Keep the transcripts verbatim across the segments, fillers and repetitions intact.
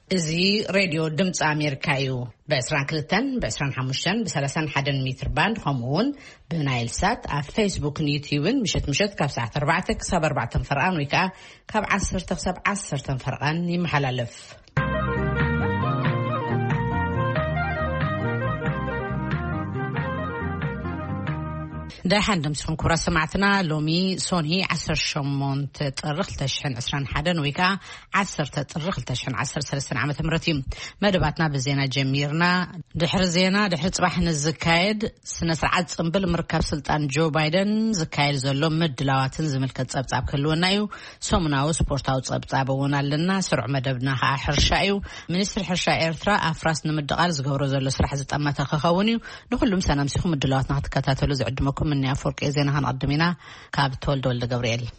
ازي راديو دمص امريكايو بعشرين كلتن بعشرين حمشتن بثلاثين حدن متر باند خمون بنايل سات على فيسبوك نيوتيوب مشت مشت كاب ساعة أربعتك سب أربعة فرقان ويكا كاب عصر تخسب عصر فرقان يمحللف ده حندم سفن كورا سمعتنا لومي سوني عصر شمون تطرخ تشحن عسران حدن ويكا عصر تطرخ تشحن عصر سلسن عامة مرتين مدباتنا بزينا جميرنا دحر زينا دحر صباح الزكايد سنة سرعات صنبل مركب سلطان جو بايدن زكايد زلو مدلاواتن زملكة صبصاب كلونايو سومناو سبورتاو صبصابونا لنا سرع مدبنا ها حرشايو منستر حرشا إيرترا أفراس نمدقال زغورو زلو سرح زتأمة خخونيو نخلهم سنة مسيخو مدلاواتنا هتكاتاتلو زعدمكم من أفرق إذن هنقدمنا كابتول دول جبريل.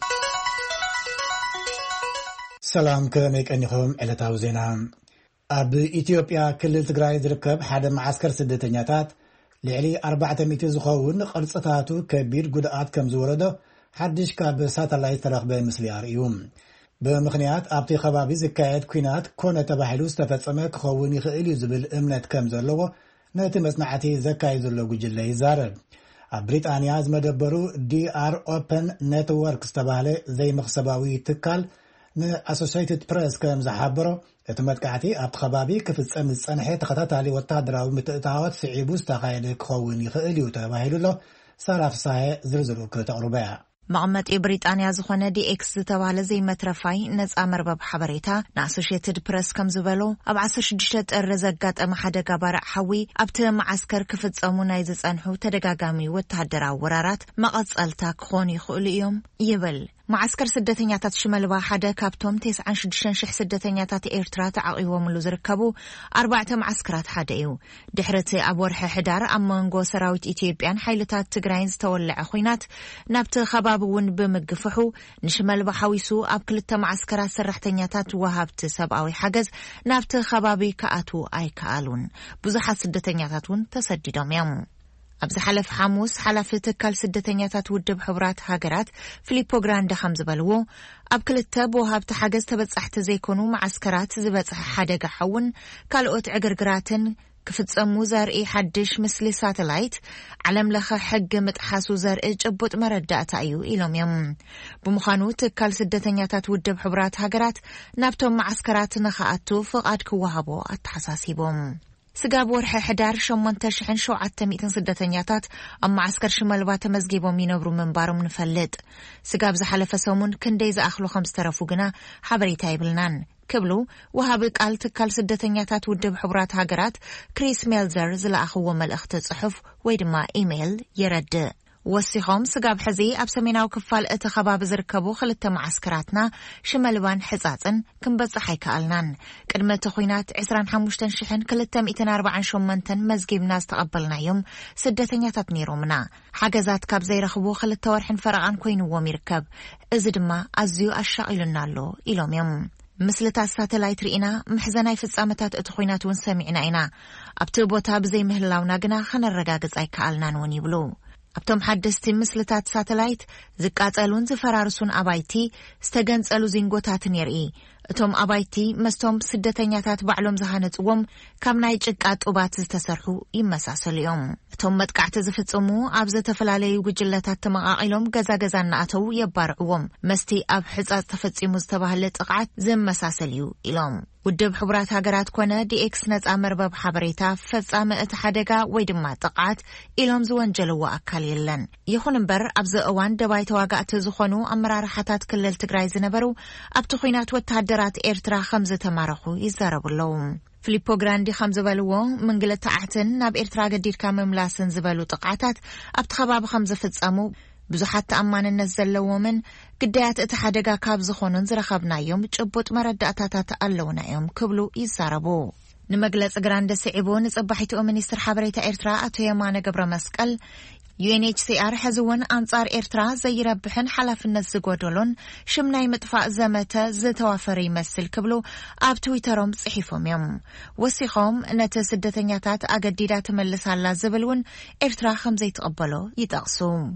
سلام كميك أنكم على توزينا. أب إثيوبيا كل تجري ذركب حدا معسكر سدتنياتات لعلي أربعة مئة زخون قرصتاتو كبير جدات كم زورده حدش كاب ساتلايت ترقبه مثل يوم. بمخنيات أبتي خبابي زكايات كينات كونة تبحلو استفسمه كخوني يخيل يزبل أمنات كم زرلوه نتمسنعتي زكاي زرلو جلي زارب. بريطانيا زمدبرو دي ار اوبن نتورك استباله زي مخسباوي تكال ن اسوسييتد بريس كم زحبرو اتمتقعتي اب خبابي كفصم صنحه تخاتالي وتادراوي متتاوت سعيبوس تخايل كخون يخيل يتباهلو سرافساه زرزرو كتقربا مقمت بريطانيا زخونه دي اكس تباله زي مترفاي نص مربب حبريتا ناسوشيتد بريس كم زبلو اب عشرة شدشت الرزقات ام حدقه بارع حوي ابت معسكر كفصمو ناي زصنحو تدغاغامي وتادرا ورارات مقصلتا كخون يخول يوم يبل معسكر سدتنياتات شمال واحدة كابتوم تسعة شدشن شح سدتنياتات إيرترا تعقيوهم اللي زركبوا أربعة معسكرات حديو دحرت أبورح حدار أمانغو سراوت إثيوبيان حيلتات تجراينز تولع أخوينات نبت خبابون بمقفحو نشمال بحويسو أبكلت معسكرات سرحتنياتات وهابت سبعوي حجز نبت خبابي كأتو أي كالون بزحة سدتنياتاتون تسددهم يوم أبز حلف حموس حلف تكال سدتنياتات ودب حبرات هاجرات فيليبو جراند خمس بلوو أبكل التاب وهابت حجز تبصحت زيكونو معسكرات زبصح حدقة حون كالقوت عقرقراتن كفتصمو زرقي حدش مثل ساتلايت علم لخ حق متحاسو زرقي جبوت مردات أيو إلوم يم بمخانو تكال سدتنياتات ودب حبرات هاجرات نابتم معسكرات نخاطو فقاد كوهابو التحساسيبهم سجاب ورح حدار شمنت شحن شو عتميتن سدتنياتات أما عسكر شمال بات مزجيبهم ينبرو من بارو منفلت سجاب زحلف سومن كنديز أخلو خمس ترفوجنا حبري تايبلنان كبلو وهابك قال تكال سدتنياتات ودب حبرات هاجرات كريس ميلزر زلا أخو ملأخت صحف ويدما إيميل يرد وسيخم سجاب حزي أبسمينا وكفال اتخباب زركبو خلت معسكراتنا شمالوان حزاتن كم بصحي كالنان كلمة تخوينات عسران حموشتن شحن كلتا مئتين أربعة شمنتن مزجيب ناس تقبلنا يوم سدتنياتات نيرومنا حجزات كاب زي رخبو خلت ورحن فرقان كوينو وميركب ازدما أزيو الشائلنا له إلوم يوم مثل تاساتلايت رئينا محزناي فصامتات اتخوينات ونسمعنا اينا ابتبوتا بزي مهلاونا جنا خنا الرقاقز اي كالنان ونيبلو أبتم حدثتي مثلتات ساتلايت زكاتلون زفرارسون أبايتي استجنسلو زينغوتات نيرئي أتم أبايتي مستم سدتنياتات بعلوم زهانتوم كم نايجقات أبات تسرحو يمساسل يوم أتم متقعت زفتسمو أبز تفلالي وجلتات تمقاقلهم غزا غزا ناتو يبارعوم مستي أب حزات تفتسي مزتبهلت أقعات زم مساسليو إلوم ودب حبرات هاجرات كونه دي اكس نز امربب حبريتا فصام اتحدقا ويدما تقعات إلهم زوان جلو أكال يلن يخون انبر أبز اوان دباي تواقعت زخونو امرار حتات كلل تقراي زنبرو ابتخوينات وتهدرات إيرترا خمزة تمارخو يزارب اللوم فيليبو جراندي خمزة بلوو منقلة تعتن ناب إيرترا قدير كامم لاسن زبالو تقعتات ابتخباب خمزة فتصامو بزحات تأمان النزل ومن قديات اتحدقا كاب زخونن زرخبنا يوم جبوت مرداتاتا تألونا يوم كبلو يزاربو نمجلس جراند سعيبو نصبحيتو منيستر حبريتا إيرترا أتو يمانا قبر مسكال يو إن إتش سي آر حزوان أنصار إيرترا زي ربحن حلف النز قدولون شمناي مطفاء زمتا زتوافر يمثل كبلو آب تويترهم صحيفهم يوم وسيخهم نتا سدتنياتات أقديدات ملسال زبلون إيرترا خمزي تقبلو يتغسو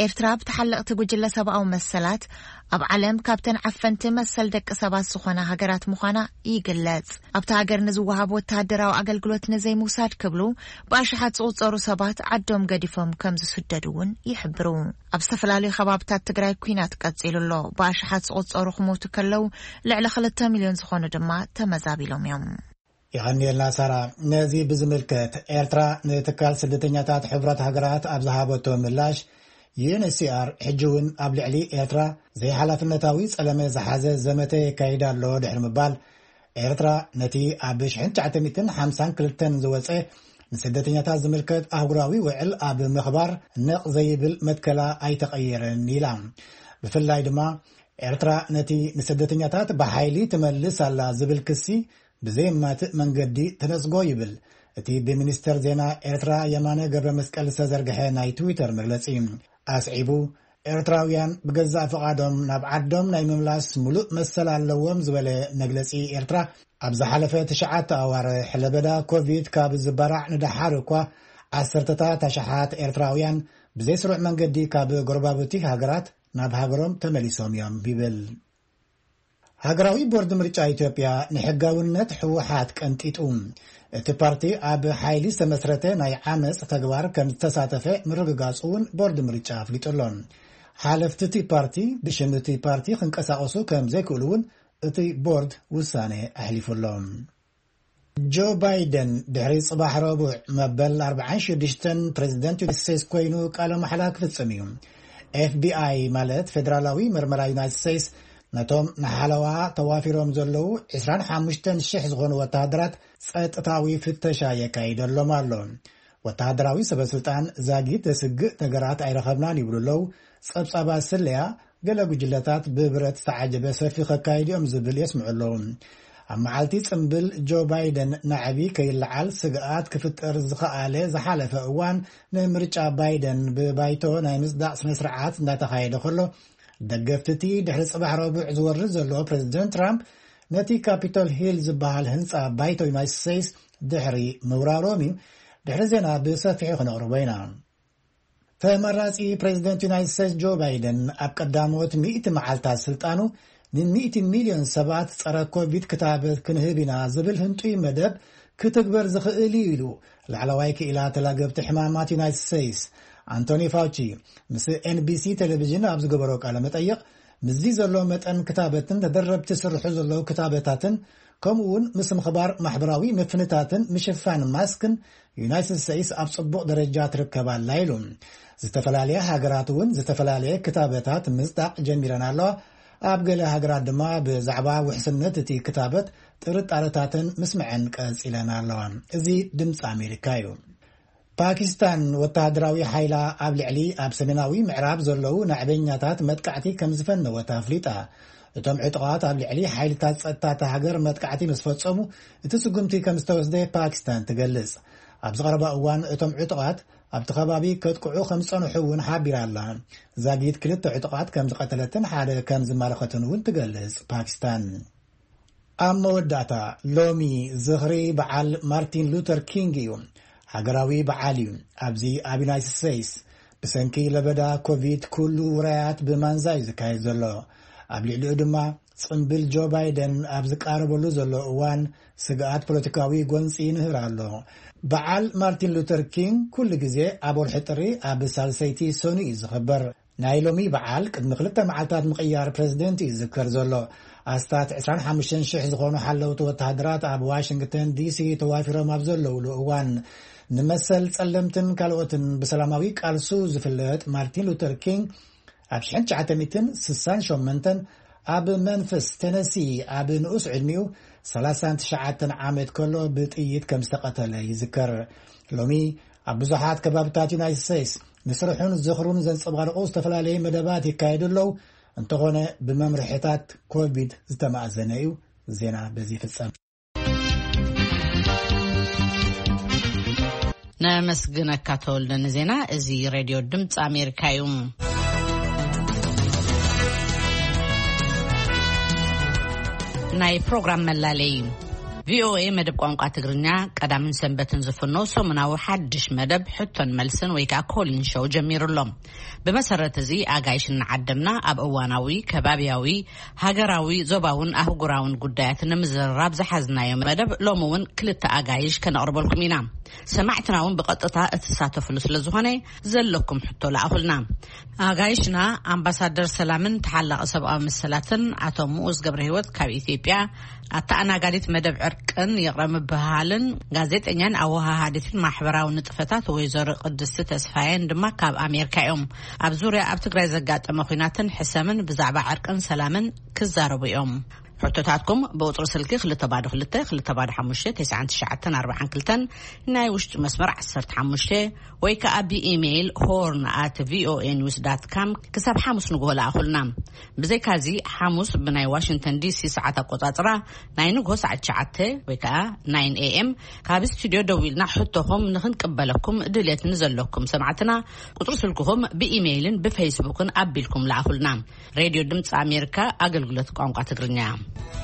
ኤርትራ ብተሐለቕቲ ጉጅለ ሰብኣዊ መሰላት ኣብ ዓለም ካብተን ዓፈንቲ መሰል ደቂ ሰባት ዝኾና ሃገራት ምዃና ይግለጽ። ኣብታ ሃገር ንዝወሃብ ወተሃደራዊ ኣገልግሎት ንዘይምውሳድ ክብሉ ብኣሽሓት ዝቑጸሩ ሰባት ዓዶም ገዲፎም ከም ዝስደዱ እውን ይሕብሩ። ኣብ ዝተፈላለዩ ከባቢታት ትግራይ ኩናት ቀጺሉ ኣሎ። ብኣሽሓት ዝቑጸሩ ክሞቱ ከለው ልዕሊ ክልተ ሚልዮን ዝኾኑ ድማ ተመዛቢሎም እዮም። ይኸኒልና ሳራ ነዚ ብዝምልከት ኤርትራ ንትካል ስደተኛታት ሕብረት ሃገራት ኣብ ዝሃበቶ ምላሽ ዩኤንኤችሲአር ሕጂ እውን ኣብ ልዕሊ ኤርትራ ዘይሓላፍነታዊ ጸለመ ዝሓዘ ዘመተ የካይዳ ኣሎ ድሕሪ ምባል ኤርትራ ነቲ ኣብ ሽሕን ትሽዓተ ሓምሳን ክልተን ዝወፀ ንስደተኛታት ዝምልከት ኣህጉራዊ ውዕል ኣብ ምኽባር ንቕ ዘይብል መትከላ ኣይተቐየረን ኢላ። ብፍላይ ድማ ኤርትራ ነቲ ንስደተኛታት ብሓይሊ ትመልስ ኣላ ዝብል ክሲ ብዘይማትእ መንገዲ ተነጽጎ ይብል እቲ ብሚኒስተር ዜና ኤርትራ የማነ ገብረ መስቀል ዝተዘርግሐ ናይ ትዊተር መግለጺ ኣስዒቡ ኤርትራውያን ብገዛእ ፍቓዶም ናብ ዓዶም ናይ ምምላስ ሙሉእ መሰል ኣለዎም ዝበለ መግለጺ ኤርትራ ኣብ ዝሓለፈ ትሽዓተ ኣዋር ሕለበዳ ኮቪድ ካብ ዝባራዕ ንዳሓር እኳ ዓሰርተታት ኣሽሓት ኤርትራውያን ብዘይስሩዕ መንገዲ ካብ ጎረባብቲ ሃገራት ናብ ሃገሮም ተመሊሶም እዮም ይብል። ሃገራዊ ቦርድ ምርጫ ኢትዮጵያ ንሕጋውነት ሕወሓት ቀንጢጡ እቲ ፓርቲ ኣብ ሓይሊ ዝተመስረተ ናይ ዓመፅ ተግባር ከም ዝተሳተፈ ምርግጋጹ እውን ቦርድ ምርጫ ኣፍሊጡሎ። ሓለፍቲ እቲ ፓርቲ ብሽም እቲ ፓርቲ ክንቀሳቐሱ ከም ዘይክእሉ እውን እቲ ቦርድ ውሳነ ኣሕሊፉሎም። ጆ ባይደን ድሕሪ ጽባሕ ረቡዕ መበል ኣርባዓን ሽዱሽተን ፕሬዚደንት ዩናይትድ ስቴትስ ኮይኑ ቃለ መሓላ ክፍጽም እዩ። ኤፍቢአይ ማለት ፌደራላዊ ምርመራ ዩናይትድ ስቴትስ ነቶም ንሓለዋ ተዋፊሮም ዘለዉ ዒስራን ሓሙሽተ ሽሕ ዝኾኑ ወተሃደራት ጸጥታዊ ፍተሻ የካይደሎም ኣሎ። ወተሃደራዊ ሰበስልጣን ዛጊት ዘስግእ ነገራት ኣይረኸብናን ይብሉ ኣለዉ። ጸብጻባት ስለያ ገለ ጉጅለታት ብብረት ዝተዓጀበ ሰፊ ከካይድ እዮም ዝብል የስምዑ ኣለዉ። ኣብ መዓልቲ ጽምብል ጆ ባይደን ናዕቢ ከይለዓል ስግኣት ክፍጠር ዝኸኣለ ዝሓለፈ እዋን ንምርጫ ባይደን ብባይቶ ናይ ምጽዳቕ ስነ ስርዓት እንዳተኻየደ ከሎ ደገፍቲ ድሕሪ ጽባሕ ረቡዕ ዝወርድ ዘሎ ፕሬዚደንት ትራምፕ ነቲ ካፒቶል ሂል ዝበሃል ህንፃ ባይቶ ዩናይትድ ስቴትስ ድሕሪ ምውራሮም እዩ። ድሕሪ ዜና ብሰፊሑ ክነቕርቦ ኢና። ተመራጺ ፕሬዚደንት ዩናይትድ ስቴትስ ጆ ባይደን ኣብ ቀዳሞት ሚእቲ መዓልታት ስልጣኑ ንሚእቲ ሚልዮን ሰባት ጸረ ኮቪድ ክታበት ክንህብ ኢና ዝብል ህንጡይ መደብ ክትግበር ዝኽእል ኢሉ ላዕለዋይ ክኢላ ተላገብቲ ሕማማት ዩናይትድ ስቴትስ አንቶኒ ፋውቺ ምስ ኤንቢሲ ቴሌቪዥን ኣብ ዝገበሮ ቃለ መጠይቕ ምዚ ዘሎ መጠን ክታበትን ተደረብቲ ስርሑ ዘለዉ ክታበታትን ከምኡውን ምስ ምኽባር ማሕበራዊ ምፍንታትን ምሽፋን ማስክን ዩናይትድ ስቴትስ ኣብ ጽቡቕ ደረጃ ትርከባላ ኢሉ። ዝተፈላለየ ሃገራት እውን ዝተፈላለየ ክታበታት ምጽዳቕ ጀሚረን ኣለዋ። ኣብ ገለ ሃገራት ድማ ብዛዕባ ውሕስነት እቲ ክታበት ጥርጣረታትን ምስምዐን ቀጺለን ኣለዋ። እዚ ድምፂ ኣሜሪካ እዩ። ፓኪስታን ወተሃደራዊ ሓይላ ኣብ ልዕሊ ኣብ ሰሜናዊ ምዕራብ ዘለዉ ናዕበኛታት መጥቃዕቲ ከም ዝፈነወታ ኣፍሊጣ። እቶም ዕጡቓት ኣብ ልዕሊ ሓይልታት ጸጥታ ሃገር መጥቃዕቲ ምስ ፈጸሙ እቲ ስጉምቲ ከም ዝተወስደ ፓኪስታን ትገልጽ። ኣብ ዝቐረባ እዋን እቶም ዕጡቓት ኣብቲ ከባቢ ከጥቅዑ ከም ዝጸንሑ እውን ሓቢራ ኣላ። ዛጊት ክልተ ዕጡቓት ከም ዝቐተለትን ሓደ ከም ዝማረኸትን እውን ትገልጽ ፓኪስታን። ኣብ መወዳእታ ሎሚ ዝኽሪ በዓል ማርቲን ሉተር ኪንግ እዩ። ሃገራዊ በዓል እዩ። ኣብዚ ኣብ ዩናይትድ ስቴትስ ብሰንኪ ለበዳ ኮቪድ ኩሉ ውራያት ብማንዛ እዩ ዝካየድ ዘሎ። ኣብ ልዕሊኡ ድማ ጽምብል ጆ ባይደን ኣብ ዝቃረበሉ ዘሎ እዋን ስግኣት ፖለቲካዊ ጎንፂ ንህር ኣሎ። በዓል ማርቲን ሉተር ኪንግ ኩሉ ግዜ ኣብ ወርሒ ጥሪ ኣብ ሳልሰይቲ ሰኑ እዩ ዝኽበር። ናይ ሎሚ በዓል ቅድሚ ክልተ መዓልታት ምቕያር ፕሬዚደንት እዩ ዝዝከር ዘሎ። ኣስታት ዒስራን ሓሙሽተ ሽሕ ዝኾኑ ሓለውቲ ወተሃደራት ኣብ ዋሽንግተን ዲሲ ተዋፊሮም ኣብ ዘለውሉ እዋን ንመሰል ጸለምትን ካልኦትን ብሰላማዊ ቃልሱ ዝፍለጥ ማርቲን ሉተር ኪንግ ኣብ ሽሕን ትሽዓተ ስሳን ሸሞንተን ኣብ መንፈስ ቴነሲ ኣብ ንኡስ ዕድሚኡ ሰላሳን ትሽዓተን ዓመት ከሎ ብጥይት ከም ዝተቐተለ ይዝከር። ሎሚ ኣብ ብዙሓት ከባቢታት ዩናይትድ ስቴትስ ንስርሑን ዝኽሩን ዘንጸባርቑ ዝተፈላለየ መደባት ይካየዱ ኣለዉ። እንተኾነ ብመምርሒታት ኮቪድ ዝተማእዘነ እዩ። ዜና በዚ ፍጸም። ነመስግነካ ተወልደን ዜና እዚ ሬድዮ ድምፂ ኣሜሪካ እዩ። ናይ ፕሮግራም መላለይ V O A مدب قوانقا تقرنيا قدامن سنبتن زفنو سومناو حدش مدب حتون ملسن ويكا كولين شو جمير اللهم بمسارة زي آقايشن عدمنا أب أواناوي كبابياوي هاقراوي زوباون أهوغراون قدايات نمزراب زحزنا يوم مدب لومون كلتا آقايش كان أربالكم ينام سمعتناون بقطتا اتساتف لسلزوهاني زلكم حتو لأهلنا آقايشنا أمباسادر سلامن تحلق سبقا مسلاتن عطو موز قبرهيوت كاب إثيبيا أتانا قادت مدب عرقن يغرم بهالن غازيت انيان اوها هادثين محبراو نطفتات ويزور قدست تسفاين دما كاب أمريكا يوم أبزوريا أبتقرأي زقات مخيناتن حسامن بزعبا عرقن سلامن كزارو يوم حتوتاتكم بوطر سلكي خلطة بعد خلطة خلطة بعد حموشة تسعة تشعتن أربعة كلتن ناي وش مسمر عصرت حموشة ويكا أبي إيميل horn at voanews dot com كسب حموس نقول أخلنا بزي كازي حموس بناي واشنطن دي سي ساعة قطعة ناي نقول ساعة شعته ويكا nine A M كاب استوديو دويلنا حتوهم نخن قبلكم دليت نزل لكم سمعتنا قطر سلكهم بإيميل بفيسبوك أبيلكم لأخلنا راديو دمت أمريكا أقل قلتكم قام قاتقرنيا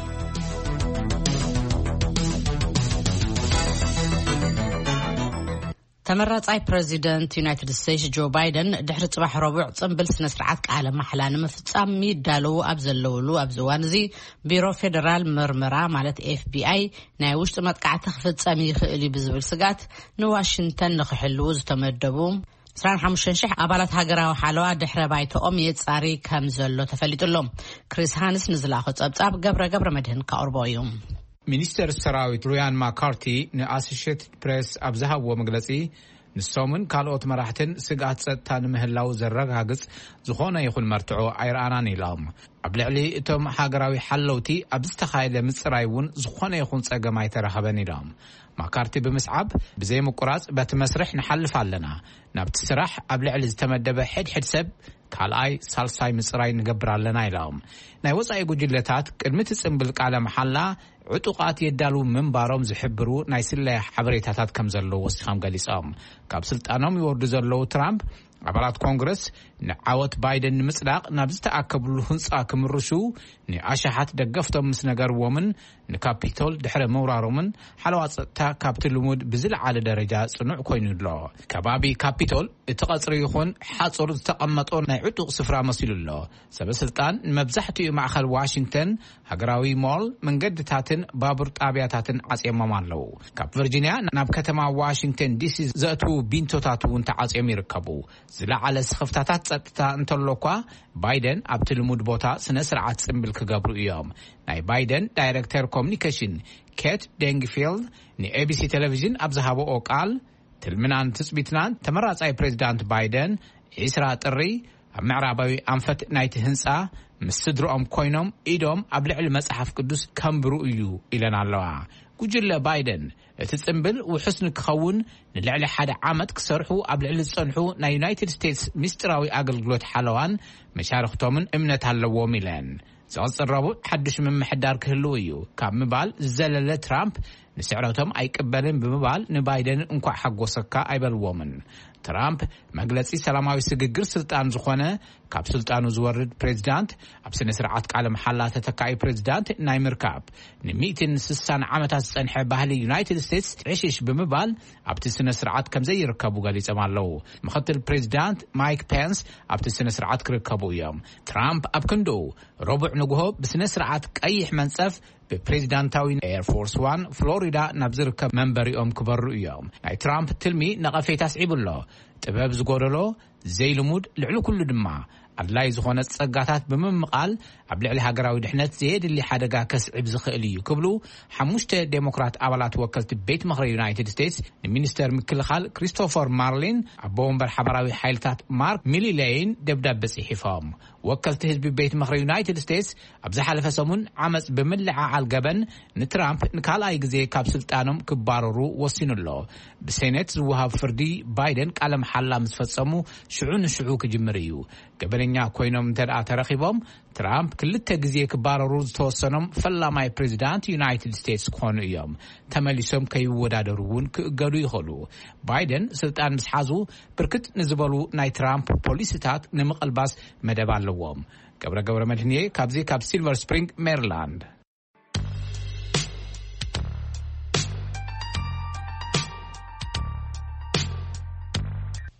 تمرطاي بريزيدنت يونايتد ستيتس جو بايدن دحر صباح ربع صنبل سنه سرعات قاله محلا نمفصام يدالو ابزلولو ابزوانزي بيرو فيدرال مرمرا مالت اف بي اي ناي وشط مطقعه تخفصام يخيل بزبل سغات نواشنطن نخحلو زتمدبو سران حمشنشح أبالات هاجرا وحلوة دحرة بايتهم يتصاري كم زلوا تفلت لهم كريس هانس نزلاخ أب جبر جبر مدهن كأربعيوم ሚኒስተር ሰራዊት ሩያን ማካርቲ ንአሶሺየትድ ፕሬስ አብዛሃው መግለጺ ንሶምን ካልኦት መራሕትን ስጋት ጸጥታ ንምህላው ዘረጋግጽ ዝኾነ ይኹን መርትዖ አይራናን ኢሎም ኣብ ልዕሊ እቶም ሃገራዊ ሓለውቲ ኣብ ዝተኻየደ ምጽራይውን ዝኾነ ይኹን ጸገም ኣይተረኸበን ኢሎም ማካርቲ ብምስዓብ ብዘይ ምቁራጽ በቲ መስርሕ ንሓልፍ ኣለና ናብቲ ስራሕ ኣብ ልዕሊ ዝተመደበ ሕድሕድ ሰብ ካልኣይ ሳልሳይ ምጽራይ ንገብር ኣለና ኢሎም ናይ ወጻኢ ጉጅለታት ቅድሚ ትጽምብል ቃለ መሓላ عطوقات يدالو منبارهم زحبرو نايسلا حبريتاتات كم زلو وسخام غليصام كاب سلطانهم يورد زلو ترامب عبارات كونغرس نعوت بايدن مصداق نابزتا اكبلو هنصا كمرشو ني اشحات دغفتم مسنغر ومن نكابيتول دحره مورارومن حلوات تا كابتلمود بزل على درجه صنع كوينلو كبابي كابيتول اتقصري يخون حصر تقمطو ناي عطوق سفرا مسيللو سبب سلطان مبزحتي ماخل واشنطن هاغراوي مول منقدتاتن بابور طابياتاتن عصيممالو كاب فيرجينيا ناب كتما واشنطن دي سي زاتو بينتوتاتو انت عصيم يركبو زلا على سخفتات ጸጥታ እንተሎኳ ባይደን ኣብ ትልሙድ ቦታ ስነ ስርዓት ጽምብል ክገብሩ እዮም ናይ ባይደን ዳይሬክተር ኮሙኒኬሽን ኬት ዴንግፊልድ ንኤቢሲ ቴሌቪዥን ኣብ ዝሃበኦ ቃል ትልምናን ትጽቢትናን ተመራጻይ ፕሬዝዳንት ባይደን ኢስራ ጥሪ ኣብ ምዕራባዊ አንፈት ናይቲ ህንጻ ምስድሮኦም ኮይኖም ኢዶም ኣብ ልዕሊ መጽሓፍ ቅዱስ ከምብሩ እዩ ኢለና ኣለዋ ጉጅለ ባይደን እቲ ጽምብል ውሕስን ክኸውን ንልዕሊ ሓደ ዓመት ክሰርሑ ኣብ ልዕሊ ዝጸንሑ ናይ ዩናይትድ ስቴትስ ሚስጥራዊ ኣገልግሎት ሓለዋን መሻርክቶምን እምነት ኣለዎም ኢለን ዝቕጽረቡ ሓድሽ ምምሕዳር ክህልው እዩ ካብ ምባል ዘለለ ትራምፕ ንስዕረቶም ኣይቅበልን ብምባል ንባይደን እንኳ ሓጎሰካ ኣይበልዎምን ትራምፕ መግለጺ ሰላማዊ ስግግር ስልጣን ዝኾነ ካብ ስልጣኑ ዝወርድ ፕሬዝዳንት ኣብ ስነ ስርዓት ቃለ መሓላ ተተካኢ ፕሬዝዳንት ናይ ምርካብ ን100 وستين ዓመታት ዝጸንሐ ባህሊ ዩናይትድ ስቴትስ ዕሽሽ ብምባል ኣብቲ ስነ ስርዓት ከም ዘይርከቡ ገሊጾም ኣለዉ ምክትል ፕሬዝዳንት ማይክ ፔንስ ኣብቲ ስነ ስርዓት ክርከቡ እዮም ትራምፕ ኣብ ክንዱ ረቡዕ ንግሆ ብስነ ስርዓት ቀይሕ መንጸፍ በፕሬዝዳንታዊ ኤር ፎርስ ዋን ፍሎሪዳ ናብ ዝርከብ መንበሪኦም ክበሩ እዮም ናይ ትራምፕ ትልሚ ነቐፌታ ስዒብሎ ጥበብ ዝጎደሎ ዘይልሙድ ልዕሊ ኩሉ ድማ ኣድላይ ዝኾነ ጸጋታት ብምምቃል ኣብ ልዕሊ ሃገራዊ ድሕነት ዘየድሊ ሓደጋ ከስዕብ ዝኽእል እዩ ክብሉ ሓሙሽተ ዴሞክራት ኣባላት ወከልቲ ቤት ምክሪ ዩናይትድ ስቴትስ ንሚኒስተር ምክልኻል ክሪስቶፈር ማርሊን ኣብ ወንበር ሓበራዊ ሓይልታት ማርክ ሚሊሌይን ደብዳቤ ጽሒፎም ወከልቲ ህዝቢ ቤት ምክሪ ዩናይትድ ስቴትስ ኣብ ዝሓለፈ ሰሙን ዓመጽ ብምልዓዓል ገበን ንትራምፕ ንካልኣይ ግዜ ካብ ስልጣኖም ክባረሩ ወሲኑሎ ብሴኔት ዝወሃብ ፍርዲ ባይደን ቃለ መሓላ ምስ ፈጸሙ ሽዑ ንሽዑ ክጅምር እዩ ገበነኛ ኮይኖም ተደኣ ተረኺቦም ትራምፕ ክልተ ግዜ ክባረሩ ዝተወሰኖም ፈላማይ ፕሬዝዳንት ዩናይትድ ስቴትስ ኮኑ እዮም ተመሊሶም ከይወዳደሩውን ክእገዱ ይኽእሉ ባይደን ስልጣን ምስ ሓዙ ብርክት ንዝበሉ ናይ ትራምፕ ፖሊሲታት ንምቕልባስ መደብ ኣለዎም ገብረ ገብረ መድህንየ ካብዚ ካብ ሲልቨር ስፕሪንግ ሜሪላንድ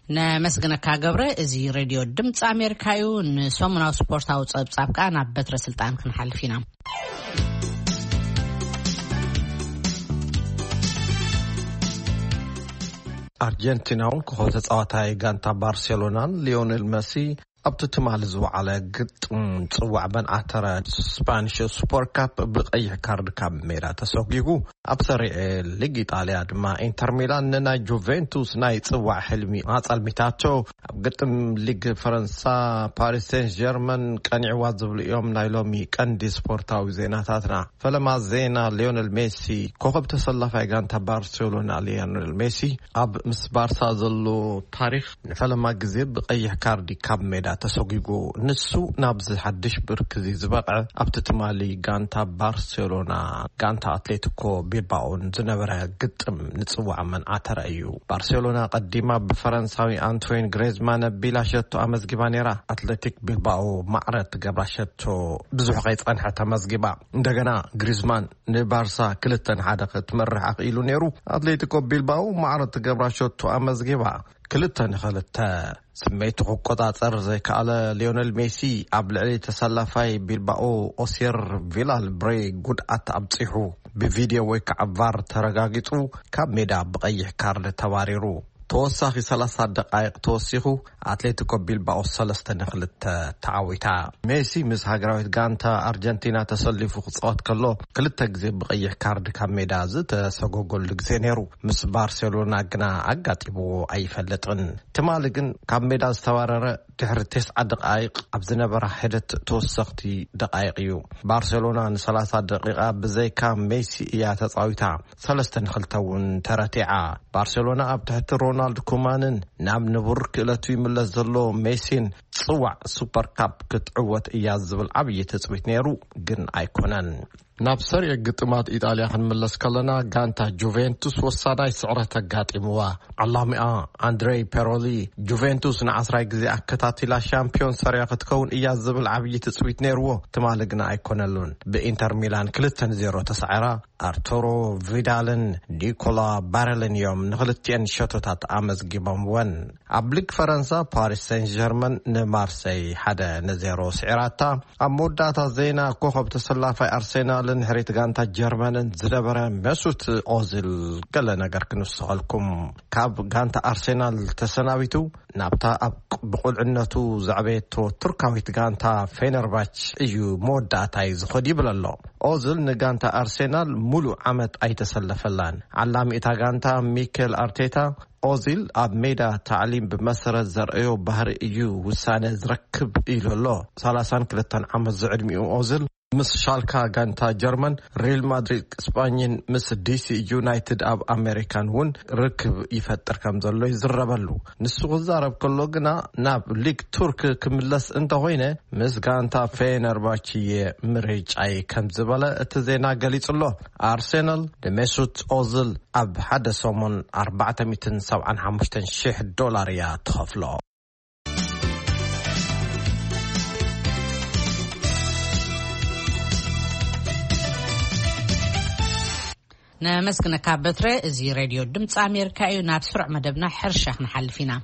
نመስግነካ ገብረ እዚ ሬድዮ ድምጽ ኣሜሪካ እዩ ንሰሙናዊ ስፖርታዊ ጸብጻብካ ናብ በትረ ስልጣን ክንሓልፍ ኢና አርጀንቲናውን ከሆተ ጸዋታይ ጋንታ ባርሴሎናን ሊዮኔል ሜሲ ኣብቲ ትማል ዝወዓለ ግጥም ጽዋዕ በንኣተረ ስፓኒሽ ሱፐር ካፕ ብቀይሕ ካርድ ካብ ሜዳ ተሰጊጉ ኣብ ሰሪዕ ሊግ ኢጣልያ ድማ ኢንተር ሚላን ናይ ጁቬንቱስ ናይ ጽዋዕ ሕልሚ ኣጻልሚታቶ ኣብ ግጥም ሊግ ፈረንሳ ፓሪስ ሴን ጀርመን ቀኒዕዋ ዝብሉ እዮም ናይ ሎሚ ቀንዲ ስፖርታዊ ዜናታትና ፈለማ ዜና ሊዮኔል ሜሲ ኮኸብ ተሰላፋይ ጋንታ ባርሴሎና ሊዮኔል ሜሲ ኣብ ምስ ባርሳ ዘሎ ታሪኽ ንፈለማ ግዜ ብቀይሕ ካርድ ካብ ሜዳ ተሰጊጉ ንሱ ናብ ዝሓድሽ ብርክዚ ዝበቅዐ ኣብቲ ትማሊ ጋንታ ባርሴሎና ጋንታ አትሌቲኮ ቢልባኦን ዝነበረ ግጥም ንጽዋዕ መንኣተረ እዩ ባርሴሎና ቀዲማ ብፈረንሳዊ አንቶይን ግሬዝማን ቢላሸቶ ኣመዝጊባ ነራ አትሌቲክ ቢልባኦ ማዕረት ገብራሸቶ ብዙሕ ቀይጸንሐ ተመዝጊባ እንደገና ግሪዝማን ንባርሳ ክልተን ሓደ ክትመርሕ ኣኽኢሉ ነሩ አትሌቲኮ ቢልባኦ ማዕረት ገብራሸቶ ኣመዝጊባ ክልተን ክልተ ስሜቱ ቆጣጸር ዘይካለ ሊዮኔል ሜሲ ኣብ ልዕሊ ተሰላፋይ ቢልባኦ ኦሲር ቪላል ብሬ ጉድኣት ኣብጽሑ ብቪድዮ ወይ ከዓ ቫር ተረጋጊጹ ካብ ሜዳ ብቀይሕ ካርድ ተባሪሩ ተወሳኺ ሰላሳ ደቂቃ ተወሲኹ አትሌቲኮ ቢልባኦ ሰለስተ ንክልተ ተዓዊታ ሜሲ ምስ ሃገራዊት ጋንታ አርጀንቲና ተሰሊፉ ክጻወት ከሎ ክልተ ግዜ ብቀይሕ ካርድ ካብ ሜዳ ዝተሰጎጎሉ ግዜ ነይሩ ምስ ባርሴሎና ግና ኣጋጢቡ ኣይፈለጥን ትማሊ ግን ካብ ሜዳ ዝተባረረ ድሕሪ ተስዓ ደቂቃ ኣብ ዝነበረ ሂደት ተወሰኽቲ ደቂቃ እዩ ባርሴሎና ንሰላሳ ደቂቃ ብዘይካ ሜሲ እያ ተጻዊታ ሰለስተ ንክልተ እውን ተረቲዓ ባርሴሎና ኣብ ትሕቲ ሮናልዶ ኩማንን ናብ ንቡር ክእለቱ ይምለስ ዘሎ ሜሲን ጽዋዕ ሱፐር ካፕ ክትዕወት እያ ዝብል ዓብይ ተጽቢት ነይሩ ግን ኣይኮነን ናብ ሰሪዕ ግጥማት ኢጣልያ ክንመለስ ከለና ጋንታ ጁቬንቱስ ወሳዳይ ስዕረት ተጋጢምዋ ዓላሚኣ አንድሬይ ፔሮሊ ጁቬንቱስ ንዓስራይ ግዜ ኣከታቲላ ሻምፒዮን ሰሪያ ክትከውን እያ ዝብል ዓብይ ተጽቢት ነይርዎ ትማሊ ግና ኣይኮነሉን ብኢንተር ሚላን ክልተ ንዜሮ ተሳዒራ አርቱሮ ቪዳልን ኒኮላ ባሬሊኒዮም ንክልቲአን ሸቶታት ኣመዝጊቦም ወን ኣብ ሊግ ፈረንሳ ፓሪስ ሴን ጀርመን ንማርሴይ ሓደ ንዜሮ ስዒራታ ኣብ መወዳእታ ዜና ኮኸብ ተሰላፋይ አርሴናል ንሕሪት ጋንታ ጀርመንን ዝነበረ መስዑት ኦዚል ገለ ነገር ክንስኸልኩም ካብ ጋንታ አርሴናል ተሰናቢቱ ናብታ ኣብ ብቁልዕነቱ ዘዕበየቶ ቱርካዊት ጋንታ ፌነርባች እዩ መወዳእታይ ዝኸድ ይብል ኣሎ ኦዚል ንጋንታ አርሴናል ሙሉእ ዓመት ኣይተሰለፈላን ዓላሚ እታ ጋንታ ሚኬል አርቴታ ኦዚል ኣብ ሜዳ ታዕሊም ብመሰረት ዘርእዮ ባህሪ እዩ ውሳነ ዝረክብ ኢሉሎ ሰላሳ ወክልተ ዓመት ዝዕድሚኡ ኦዚል ምስ ሻልካ ጋንታ ጀርመን ሪል ማድሪድ ስፓኝን ምስ ዲሲ ዩናይትድ ኣብ አሜሪካን ውን ርክብ ይፈጥር ከም ዘሎ ይዝረበሉ ንሱ ዝዛረብ ከሎ ግና ናብ ሊግ ቱርክ ክምለስ እንተኾይነ ምስ ጋንታ ፌነርባችየ ምርጫይ ከም ዝበለ እቲ ዜና ገሊጹሎ አርሴናል ደሜሱት ኦዚል ኣብ ሓደ ሰሞን ኣርባዕተ ሚእትን ሰብዓን ሓሙሽተን ሺሕ ዶላር እያ ትኸፍሎ نመስግነካ በትረ እዚ ሬድዮ ድምጽ ኣሜሪካ እዩ ናብ ስሩዕ መደብና ሕርሻ ክንሓልፍ ኢና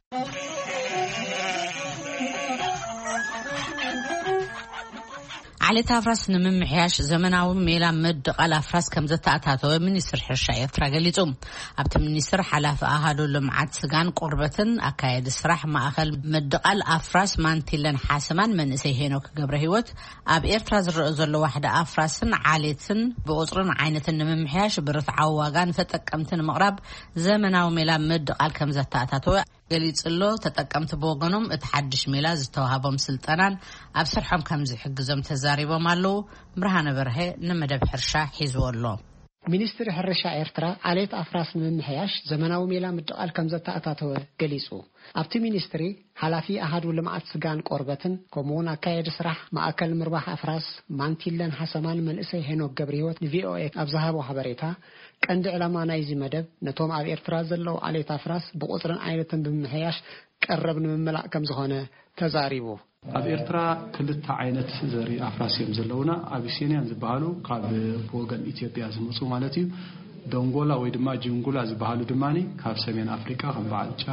على تافراس نممحياش زمناو ميلا مد قال افراس كم زتاتاتو منيستر حرشا ኤርትራ ገሊጹም ኣብቲ ሚኒስትር ሓላፊ ኣሃዱ ልምዓት ስጋን ቁርበትን ኣካየድ ስራሕ ማእኸል መድቃል ኣፍራስ ማንቲለን ሓሰማን መንእሰይ ሄኖክ ገብረ ህይወት ኣብ ኤርትራ ዝረአ ዘሎ ዋሕደ ኣፍራስን ዓሌትን ብቁጽርን ዓይነትን ንምምሕያሽ ብርትዓዊ ዋጋን ተጠቀምትን መቅራብ ዘመናዊ ሜላ መድቃል ከም ዘተኣታተወ ገሊጽሎ ተጠቀምት በወገኖም እትሐድሽ ሜላ ዝተዋሃቦም ስልጠናን ኣብ ስርሖም ከም ዝሕግዞም ተዛሪቦም ኣለው ብርሃነ በርሄ ንመደብ ሕርሻ ሒዝወሎ ሚኒስትር ሕርሻ ኤርትራ ዓሌት ኣፍራስ ንምምሕያሽ ዘመናዊ ሜላ ምድቃል ከም ዘተኣታተወ ገሊጹ ኣብቲ ሚኒስትሪ ሓላፊ ኣሃዱ ልምዓት ስጋን ቆርበትን ከምኡውን ኣካየድ ስራሕ ማእከል ምርባሕ ኣፍራስ ማንቲለን ሓሰማን መንእሰይ ሄኖክ ገብረ ህይወት ቪኦኤ ኣብ ዝሃቦ ሓበሬታ ቀንዲ ዕላማ ናይዚ መደብ ነቶም ኣብ ኤርትራ ዘለው ዓሌት ኣፍራስ ብቁጽርን ዓይነትን ብምሕያሽ ቀረብ ንምምላእ ከም ዝኾነ ተዛሪቡ ኣብ ኤርትራ ክልተ ዓይነት ዘሪ ኣፍራስ እዮም ዘለውና አቢሲኒያን ዝበሃሉ ካብ ወገን ኢትዮጵያ ዝመጹ ማለት እዩ ዶንጎላ ወይ ድማ ጅንጉላ ዝበሃሉ ድማኒ ካብ ሰሜን ኣፍሪካ ከም በዓል ቻድ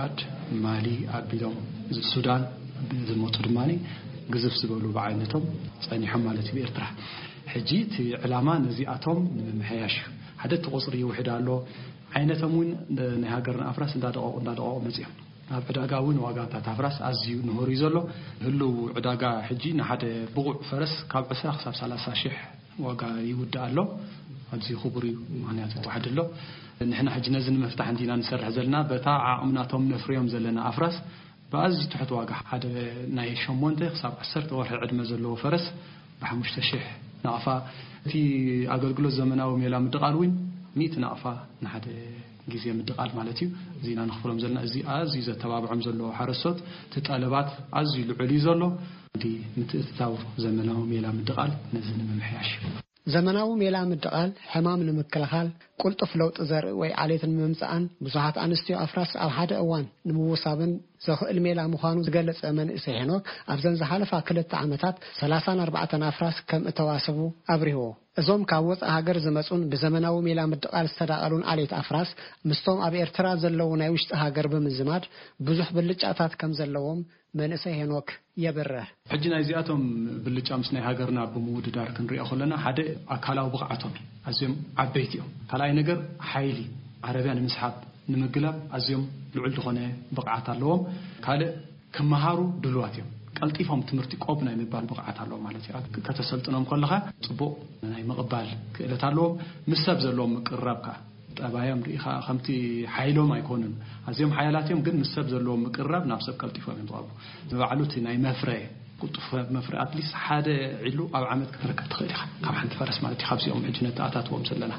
ማሊ አቢሎም ሱዳን ዝሞቱ ድማኒ ግዝፍ ዝበሉ بعينتهم ጸኒሖም ማለት እዩ ኤርትራ ሕጂ እቲ ዕላማ ነዚኣቶም ንምሕያሽ ሓደ ተቆጽሪ ይውሕድ ኣሎ ዓይነቶምን ናይ ሃገርና ኣፍራስ እንዳደቀቁ እንዳደቀቁ መጽኦም ኣብ ዕዳጋ እውን ዋጋታት ኣፍራስ ኣዝዩ ንሆሩ ይዘሎ ህሉ ዕዳጋ ሕጂ ንሓደ ብቑዕ ፈረስ ካብ عشرة ክሳብ ثلاثين ሺህ ዋጋ ይውዳእ ኣሎ ኣዝዩ ክቡር ምክንያቱ ተዋሕድ ኣሎ ንሕና ሕጂ ነዚ ንምፍታሕ እንዲና ንሰርሕ ዘለና በታ ዓቕምናቶም ነፍርዮም ዘለና ኣፍራስ በኣዝዩ ትሕት ዋጋ ሓደ ናይ ሸሞንተ ክሳብ عشرة ወርሒ ዕድመ ዘለዎ ፈረስ بخمسة ሺህ ናቕፋ እቲ ኣገልግሎት ዘመናዊ ሜላ ምድቃል እውን مئة ናቕፋ ንሓደ ግዜ ምድቃል ማለት እዩ እዚና ንኽፍሎም ዘለና እዚ ኣዝዩ ዘተባብዖም ዘሎ ሓረሶት ተጣለባት ኣዝዩ ልዑል እዩ ዘሎ እንዲ ምትእትታው ዘመናዊ ሜላ ምድቃል ነዚ ንምሕያሽ ዘመናዊ ሜላ ምድቃል ሕማም ንምክልኻል ቁልጥፍ ለውጥ ዘርኢ ወይ ዓሌትን ምምጻእን ብዙሓት ኣንስትዮ ኣፍራስ ኣብ ሓደ እዋን ንምውሳብን ዘኽእል ሜላ ምዃኑ ዝገለጸ መንእሰይ ሄኖክ ኣብዘን ዝሓለፋ ክልተ ዓመታት ثلاثين أربعة ኣፍራስ ከም እተዋሰቡ ኣብሪህዎ እዞም ካብ ወፃእ ሃገር ዝመጹን ብዘመናዊ ሜላ ምድቃል ዝተዳቀሉን ዓሌት ኣፍራስ ምስቶም ኣብ ኤርትራ ዘለው ናይ ውሽጢ ሃገር ብምዝማድ ብዙሕ ብልጫታት ከም ዘለዎም መንእሰይ ሄኖክ የብርህ ሕጂ ናይ ዚኣቶም ብልጫ ምስ ናይ ሃገርና ብምውድዳር ክንሪኦ ከለና ሓደ ኣካላዊ ብቕዓቶም ኣዝዮም ዓበይቲ እዮም ካልኣይ ነገር ሓይሊ ዓረብያ ንምስሓብ ንምግላብ ኣዝዮም ልዑል ዝኾነ ብቕዓት ኣለዎም ካልእ ክመሃሩ ድልዋት እዮም ቀልጢፎም ትምህርቲ ቆብ ናይ ምባል ብቕዓት ኣለዎም ማለት እዩ ከተሰልጥኖም ከለኻ ጽቡቕ ናይ ምቕባል ክእለት ኣለዎም ምስ ሰብ ዘለዎም ምቅራብ ከዓ ጠባዮም ሪኢኻ ከምቲ ሓይሎም ኣይኮኑን ኣዝዮም ሓያላትዮም ግን ምስ ሰብ ዘለዎም ምቅራብ ናብ ሰብ ቀልጢፎም ይንጠቡ ንባዕሉ እቲ ናይ መፍረ ቁጥፍ መፍረ ኣትሊስ ሓደ ዒሉ ኣብ ዓመት ክትረከብ ትኽእል ኢኻ ካብ ሓንቲ ፈረስ ማለት እዩ ካብዚኦም ሕጂ ነተኣታትዎም ዘለና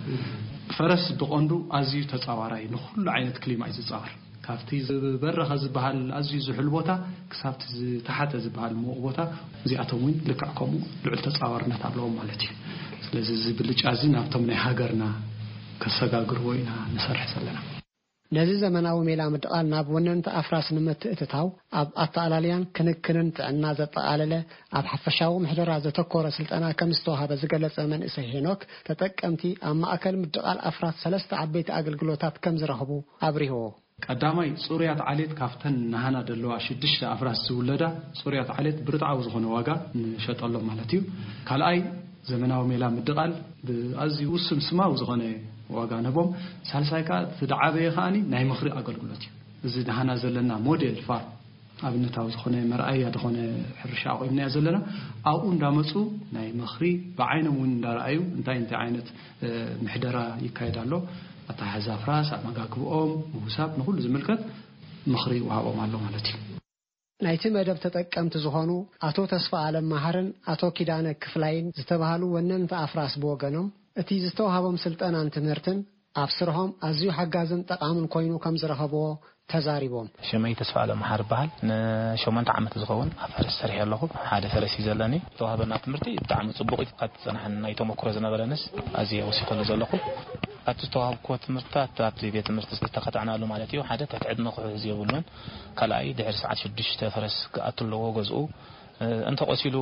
ፈረስ ብቆንዱ ኣዝዩ ተጻዋራይ ንኹሉ ዓይነት ክሊማ እዩ ዝጻወር ካብቲ ዝበረኸ ዝበሃል ኣዝዩ ዝሕል ቦታ ክሳብቲ ዝተሓተ ዝበሃል ምዉቕ ቦታ እዚኣቶም እውን ልክዕ ከምኡ ልዑል ተጻዋርነት ኣለዎም ማለት እዩ ስለዚ ዝብልጫ እዚ ናብቶም ናይ ሃገርና ከሰጋግርዎ ኢና ንሰርሕ ዘለና ነዚ ዘመናዊ ሜላ ምድቃል ናብ ወነንቲ ኣፍራስ ንምትእትታው ኣብ ኣተኣላልያን ክንክንን ጥዕና ዘጠቃለለ ኣብ ሓፈሻዊ ምሕደራ ዘተኮረ ስልጠና ከም ዝተዋሃበ ዝገለጸ መንእሰይ ሄኖክ ተጠቀምቲ ኣብ ማእከል ምድቃል ኣፍራስ ሰለስተ ዓበይቲ ኣገልግሎታት ከም ዝረኽቡ ኣብሪህዎ ቀዳማይ ጽሩያት ዓሌት ካፍተን ናሃና ደለዋ ሽዱሽተ ኣፍራስ ዝውለዳ ጽሩያት ዓሌት ብርጣዓዊ ዝኾነ ዋጋ ንሸጠሎም ማለት እዩ ካልኣይ ዘመናዊ ሜላ ምድቃል ብኣዝዩ ውስን ስማዊ ዝኾነ ዋጋ ነቦም ሳልሳይ ከዓ ትደዓበየ ኸኣኒ ናይ ምኽሪ ኣገልግሎት እዩ እዚ ናሃና ዘለና ሞዴል ፋር ኣብነታዊ ዝኾነ መርኣያ ዝኾነ ሕርሻ ቆይምና ዘለና ኣብኡ እንዳመፁ ናይ ምኽሪ ብዓይኖም እውን እንዳረኣዩ እንታይ እንታይ ዓይነት ምሕደራ ይካየድ ኣሎ ኣታሓዛ ኣፍራስ ኣመጋግብኦም ምውሳብ ንኹሉ ዝምልከት ምኽሪ ወሃቦም ኣሎ ማለት እዩ ናይቲ መደብ ተጠቀምቲ ዝኾኑ ኣቶ ተስፋ ዓለም ማህርን ኣቶ ኪዳነ ክፍላይን ዝተባሃሉ ወነንቲ ኣፍራስ ብወገኖም እቲ ዝተዋሃቦም ስልጠናን ትምህርትን ኣብ ስርሖም ኣዝዩ ሓጋዝን ጠቃምን ኮይኑ ከም ዝረኸብዎ ተዛሪቦም ሸመይ ተስፋ ዓለም ማህር በሃል ንሸሞንተ ዓመት ዝኸውን ኣብ ፈረስ ሰሪሕ ኣለኹ ሓደ ፈረስ እዩ ዘለኒ ተዋሃበና ትምህርቲ ብጣዕሚ ጽቡቕ እዩ ካብ ፀናሕን ናይ ተመክሮ ዝነበረንስ ኣዝየ ወሲኸሉ ዘለኹ ኣብ ዝተዋሃብኩ ትምህርትታት ኣብ ቤት ትምህርቲ ዝተኸታዕናሉ ማለት እዩ ሓደ ተዕድመ ክሕዝ የብሉን ካልኣይ ድሕሪ ሰዓት ሽዱሽተ ፈረስ ክኣትለዎ ገዝኡ እንተቆሲሉ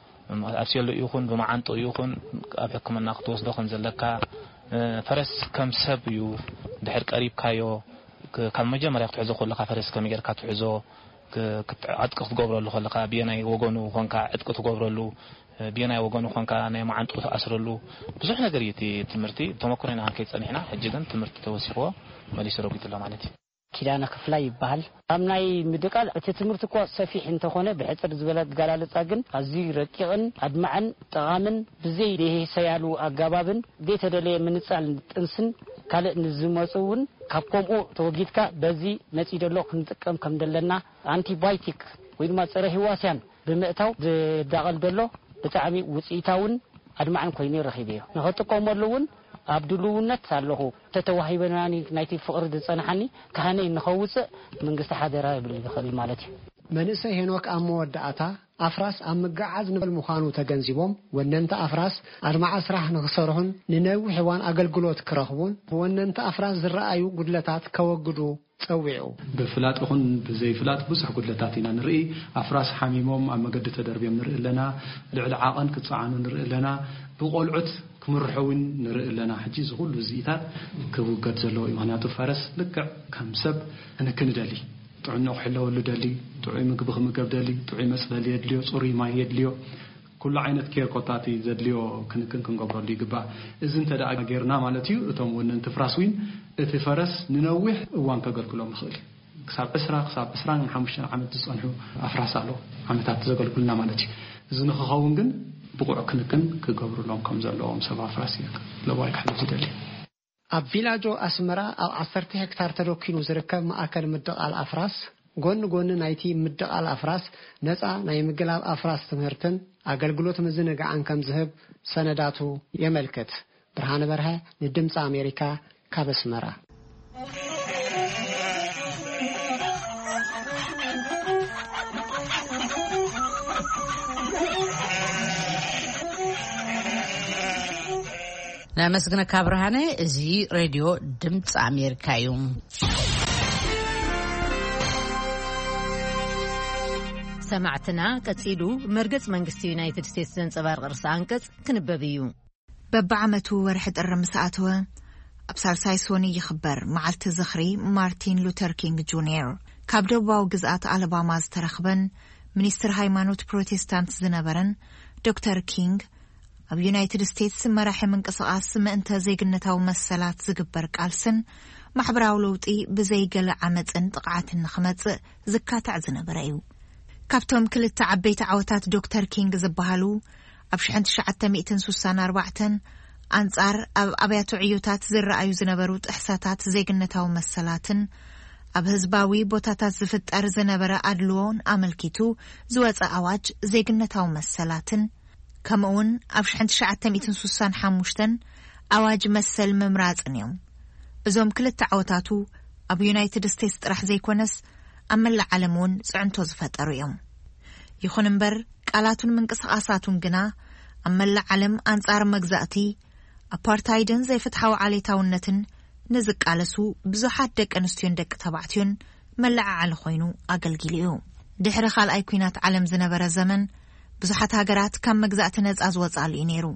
ኣብሲሉ ይኹን ብማዓንጦ ይኹን ኣብ ሕክምና ክትወስዶ ከም ዘለካ ፈረስ ከም ሰብ እዩ ድሕሪ ቀሪብካዮ ካብ መጀመርያ ክትሕዞ ከለካ ፈረስ ከም ጌርካ ትሕዞ ዓጥቂ ክትገብረሉ ከለካ ብየናይ ወገኑ ኮንካ ዕጥቂ ትገብረሉ ብየናይ ወገኑ ኮንካ ናይ ማዓንጦ ተኣስረሉ ብዙሕ ነገር እዩ ትምህርቲ ተመክሮና ከይጸኒሕና ሕጂ ግን ትምህርቲ ተወሲኽዎ መሊስ ረጉይትሎ ማለት እዩ ኪዳነ ክፍላይ ይባሃል ኣብ ናይ ምድቃል እቲ ትምህርቲ እኮ ሰፊሕ እንተኾነ ብሕፅር ዝበለ ገላለጻ ግን ኣዝዩ ረቂቕን ኣድማዕን ጠቓምን ብዘይ ደሄሰያሉ ኣገባብን ዘይተደለየ ምንጻል ጥንስን ካልእ ንዝመፁውን ካብ ከምኡ ተወጊድካ በዚ መፂ ደሎ ክንጥቀም ከም ዘለና አንቲባዮቲክ ወይ ድማ ፀረ ህዋስያን ብምእታው ዝዳቀል ደሎ ብጣዕሚ ውፅኢታውን ኣድማዕን ኮይኑ ረኺብዮ ንኽጥቀመሉውን ኣብድሉውነት ኣለኹ ተተዋሂበናኒ ናይቲ ፍቅሪ ዝጸናሐኒ ካህነይ ንኸውፅእ መንግስቲ ሓደራ ይብል ይኽእል ማለት እዩ መንእሰይ ሄኖክ ኣብ መወዳእታ ኣፍራስ ኣብ ምግዓዝ ንብል ምዃኑ ተገንዚቦም ወነንቲ ኣፍራስ ኣድማዓ ስራሕ ንኽሰርሑን ንነዊሕ እዋን ኣገልግሎት ክረኽቡን ወነንቲ ኣፍራስ ዝረኣዩ ጉድለታት ከወግዱ ፀዊዑ ብፍላጥ ይኹን ብዘይፍላጥ ብዙሕ ጉድለታት ኢና ንርኢ ኣፍራስ ሓሚሞም ኣብ መገዲ ተደርብዮም ንርኢ ኣለና ልዕሊ ዓቐን ክፀዓኑ ንርኢ ኣለና ብቆልዑት ክምርሑውን ንርኢ ኣለና ሕጂ ዝኹሉ ዝኢታት ክውገድ ዘለዎ እዩ ምክንያቱ ፈረስ ልክዕ ከም ሰብ ንክንደሊ ጥዕናው ሕለወሉ ደሊ ጥዑይ ምግቢ ክምገብ ደሊ ጥዑይ መስፈል የድልዮ ጽሩይ ማይ የድልዮ ኩሉ ዓይነት ኬር ኮታቲ ዘድልዮ ክንክን ክንገብረሉ ይግባእ እዚ እንተዳ ጌርና ማለት እዩ እቶም ወነን ትፍራስዊን እቲ ፈረስ ንነዊሕ እዋን ከገልግሎም ይኽእል ክሳብ عشرة ክሳብ عشرين وخمسة ዓመት ዝጸንሑ ኣፍራስ ኣሎ ዓመታት ዘገልግሉና ማለት እዩ እዚ ንኽኸውን ግን ብቑዕ ክንክን ክገብሩሎም ከም ዘለዎም ሰብ ኣፍራስ እዩ ለዋይ ክሕልፍ ዝደሊ ኣብ ቪላጆ ኣስመራ ኣብ عشرة ሄክታር ተደኪኑ ዝርከብ ማእከል ምድቃል ኣፍራስ ጎን ጎን ናይቲ ምድቃል ኣፍራስ ነፃ ናይ ምግላብ ኣፍራስ ትምህርትን አገልግሎት ምዝንጋዕን ከም ዝህብ ሰነዳቱ የመልከት ብርሃነ በርሀ ንድምፂ አሜሪካ ካብ ኣስመራ نمسكنا كابرهانة زي راديو دمت أمريكا يوم سمعتنا كتسيدو مرقص منقستي يونايتد ستيتس زنصبار قرص أنقص كنببيو ببعمتو ورحت الرمساتو أبصار سايسوني يخبر معلت زخري مارتين لوتر كينغ جونيور كابدو باو قزقات ألاباما زترخبن منيستر هايمانوت بروتستانت زنبرن دكتور كينغ ኣብ ዩናይትድ ስቴትስ መራሒ ምንቅስቃስ ምእንተ ዘይግነታዊ መሰላት ዝግበር ቃልስን ማሕበራዊ ለውጢ ብዘይገለ ዓመፅን ጥቕዓትን ንኽመጽእ ዝካታዕ ዝነበረ እዩ ካብቶም ክልተ ዓበይቲ ዓወታት ዶክተር ኪንግ ዝበሃሉ ኣብ ሺሕ ትሽዓተ ሚእትን ስሳን ኣርባዕተን ኣንጻር ኣብ ኣብያተ ዕዮታት ዝረኣዩ ዝነበሩ ጥሕሳታት ዘይግነታዊ መሰላትን ኣብ ህዝባዊ ቦታታት ዝፍጠር ዝነበረ ኣድልዎን ኣመልኪቱ ዝወፀ ኣዋጅ ዘይግነታዊ መሰላትን كمون أبشحن تشعت مئتين سوسان حموشتن أواج مسل ممرازن يوم بزوم كل التعوتاتو أب يونايتد ستيتس راح زي كونس أما العالمون سعنتو زفت أريوم يخوننبر كالاتون من قصقاساتون جنا أما العالم أنصار مجزأتي أبارتايدن زي فتحوا علي تاونتن نزك على سو بزحات دك أنستيون دك تبعتيون ملع على خوينو أقل جيليو دحر خال أيكوينات عالم زنبر زمن بزحات هاجرات كم مجزأت نز أزوات على إنيرو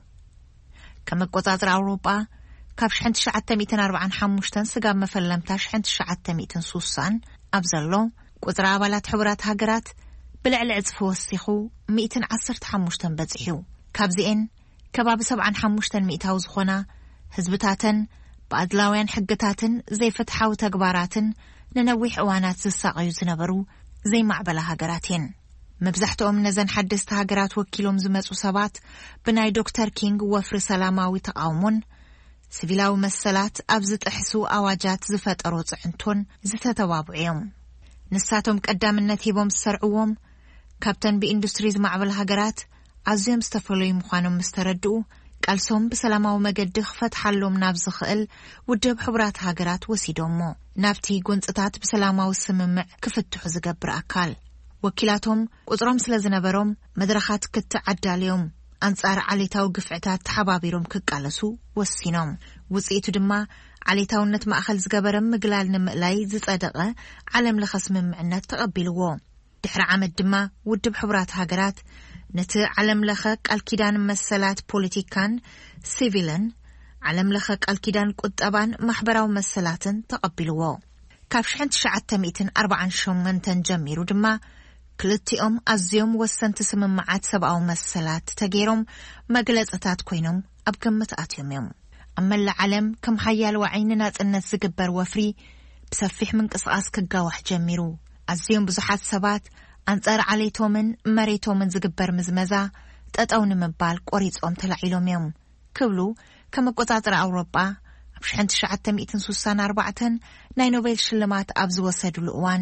كم قطعات أوروبا كابش حنت شعت ميتين أربعين حموشتن سجاب مفلمتاش حنت شعت ميتين سوسان أبزلو قطع عبالات حبرات هاجرات بالعلعز فوسيخو ميتين عصر حموشتن بزحيو كابزين كباب سبعن حموشتن ميتاوز خونا هزبتاتن بأدلاوين حقتاتن زي فتحة وتكباراتن ننوي حوانات زساقيو زنبرو زي معبلا هاجراتين مبزحتهم نزن حدثت هاجرات وكيلوم زمتو سبات بناي دكتور كينغ وفر سلاماوي تقاومون سيفيلاو مسلات أبزت أحسو أواجات زفت أروز عنتون زتتوابعيهم نساتهم قدام النتيبهم سرعوهم كابتن بإندستريز معبل هاجرات عزيم استفلوي مخانم مستردو قالسهم بسلاماو مقدخ فتحلهم نابز خقل ودب حبرات هاجرات وسيدومو نابتي قنصتات بسلاماو السممع كفتحو زقبر أكال وكيلاتهم قطرهم سلازنبرهم مدرخات كتعدى اليوم أنصار عليتاو قفعتات حبابيرهم كقالسو والسينوم وصيتو دما عليتاو نت مأخل زقبرم مقلال نمقلاي زصدقه علم لخصم معنات تقبلوه دحر عمد دما ودب حبرات هاجرات نت علم لخك الكيدان مسلات بوليتيكان سيفيلن علم لخك الكيدان قطبان محبراو مسلاتن تقبلوه كافشحنت شعت مئتين أربعين شمنتن جميرو دما كلتيهم أزيوم وسنت سممعات سبعو مسلات تجيرهم مجلسات كوينهم أبكمت أتيوم يوم أما العالم كم حيال وعيننا الناس زجبر وفري بسفح من قصاص كجاوح جميرو أزيوم بزحات سبات أنصار عليتومن مريتومن زجبر مزمزة تأتون مبال قريت أم تلعيلهم يوم كبلو كم قطعة أوروبا بشحنت شعت مئتين سوسان أربعة ناي نوبل شلمات أبز وسادو الأوان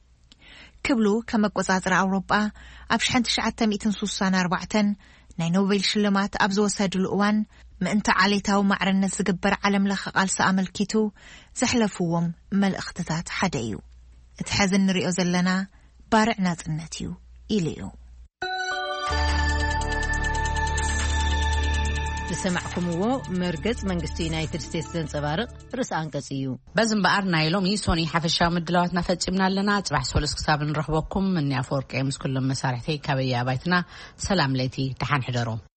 كبلو كما قصاصر أوروبا أبشحنت شعت مئتين سوسان أربعة ناي نوبل شلمات أبز وسادو الأوان ما أنت عليتاو معرن زقبر علم لخ قال سأمل كيتو زحلفوهم مال اختتات حديو اتحزن ريو زلنا بارعنا تنتيو إليو سمعكم هو مرقز منقستي يونايتد ستيتس زنصبارق رس أنقصيو بزن بقرنا يلومي سوني حفشا مدلواتنا فتشمنا لنا تبع سولس كساب نرحبكم من يافورك امس كل مسارحتي كابيا بايتنا سلام ليتي تحان حجرو